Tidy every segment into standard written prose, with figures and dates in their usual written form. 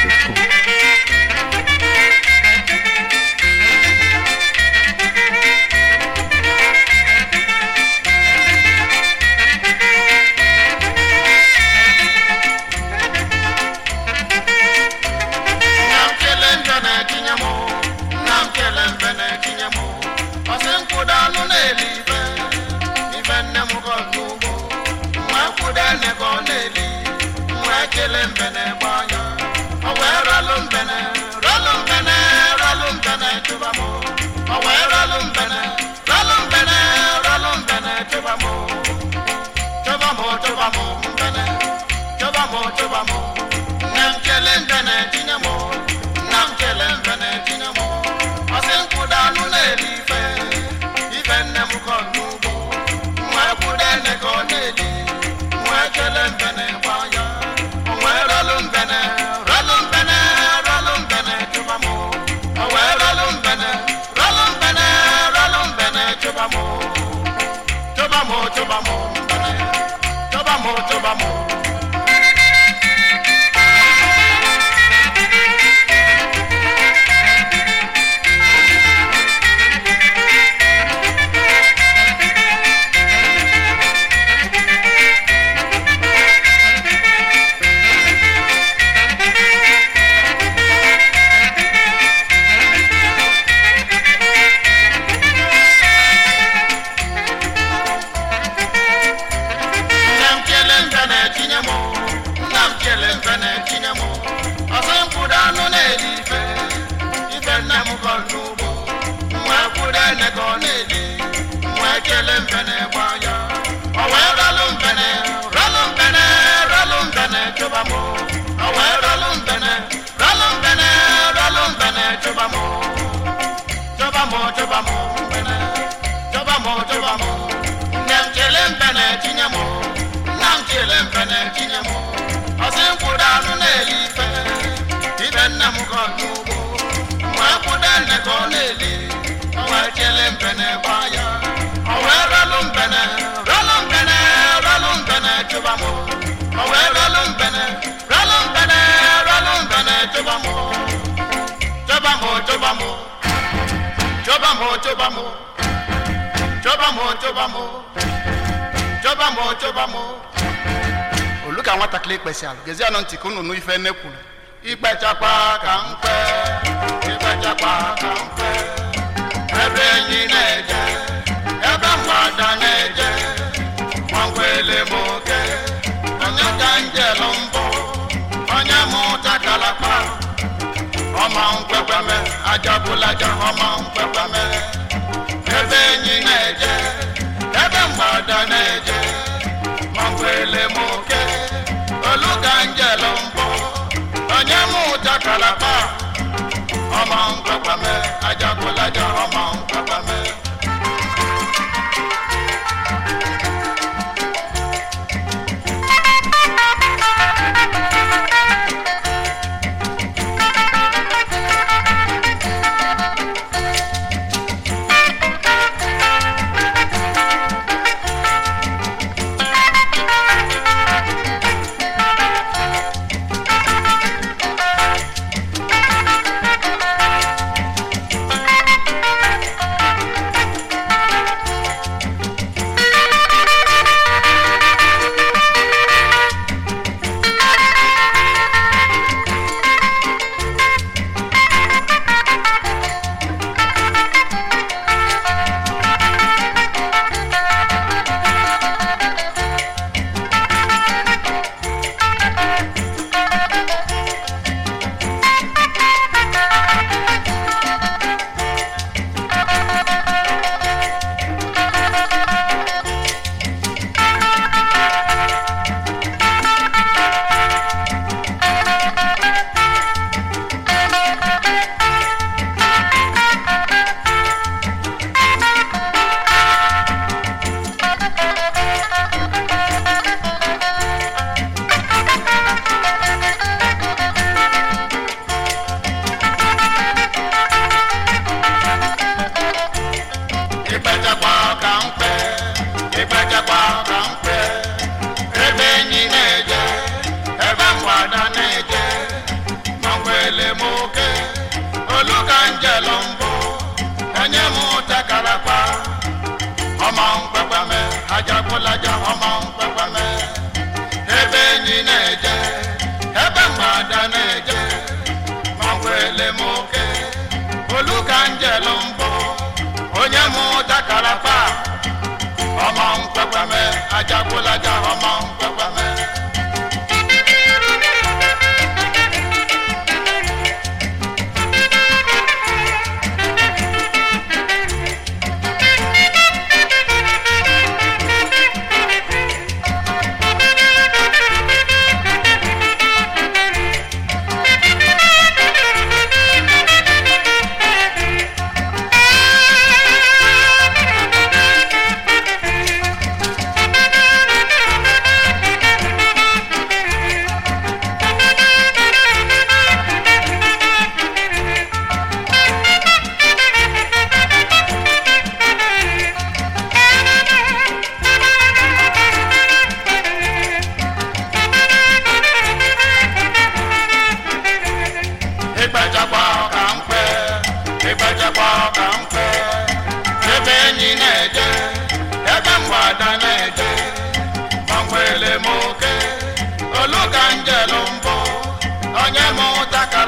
Oluka nwata kle special gezi anonti kunu nu ife nekulu igbechakwa ka mpe igbechakwa ka mpe ebe enyi na-eje ebe mgbada na-eje nwangwele moke onye ka njelu mbụ onye mụta kalakpa ọma nkwekweme ajabulaja ọma nkwekweme ebe enyi na-eje ebe mgbada na-eje nwangwele moke oluka njelu mbụ onye mụta kalakpa ọma nkwekweme ajabulaja ọma nkwekweme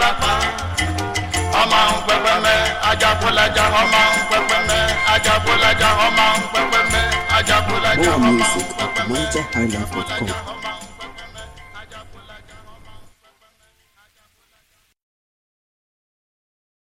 palapa ọmọ pẹpẹmẹ ajabulaja ọmọ pẹpẹmẹ ajabulaja ọmọ pẹpẹmẹ ajabulaja ọmọ pẹpẹmẹ. More music at ManjaHighlife.com.